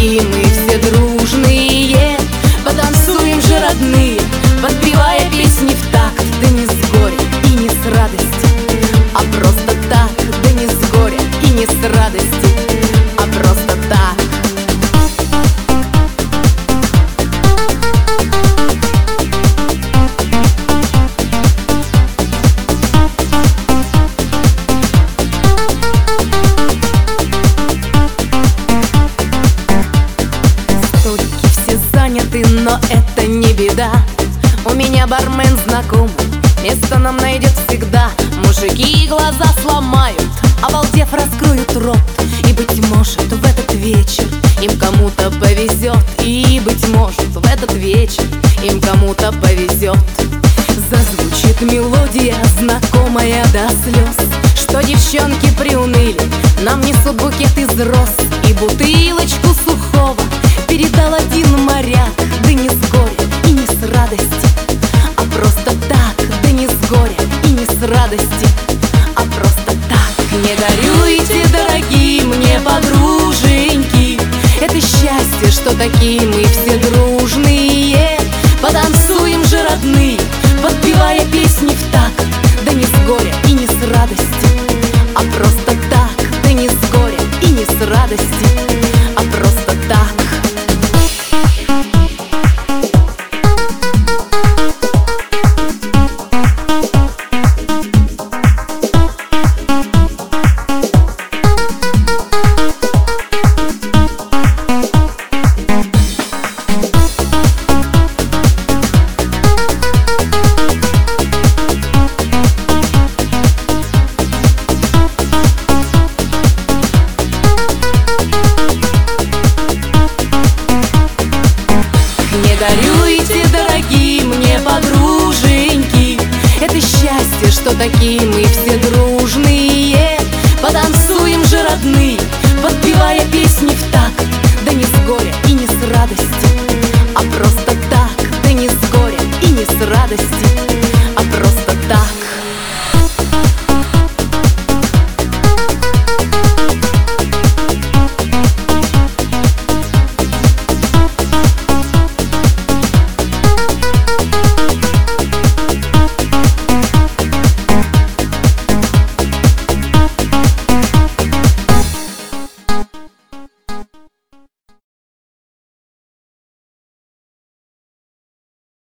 такие мы все дружные. Потанцуем же, родные, подпевая песни в такт. Да не с горя и не с радости, а просто так. Да не с горя и не с радости, а просто так. Столики все заняты, но это не беда. У меня бармен знакомый, место нам найдет всегда. Мужики глаза сломают, обалдев раскроют рот. И быть может в этот вечер им кому-то повезет. И быть может в этот вечер им кому-то повезет. Зазвучит мелодия, знакомая до слез, что девчонки приуныли, нам несут букет из роз. И бутылочку сухого передал один моряк. Да не с горя и не с радости, а просто так. Да не с горя и не с радости, а просто так. Не горюйте, дорогие мне подруженьки, это счастье, что такие мы все дружные. Потанцуем же, родные, подпевая песни в такт. Да не с горя и не с радости, а просто так. Да не с горя и не с радости, а просто так. Не горюйте, дорогие мне подруженьки, это счастье, что такие мы все дружные. Потанцуем же, родные, подпевая песни в такт.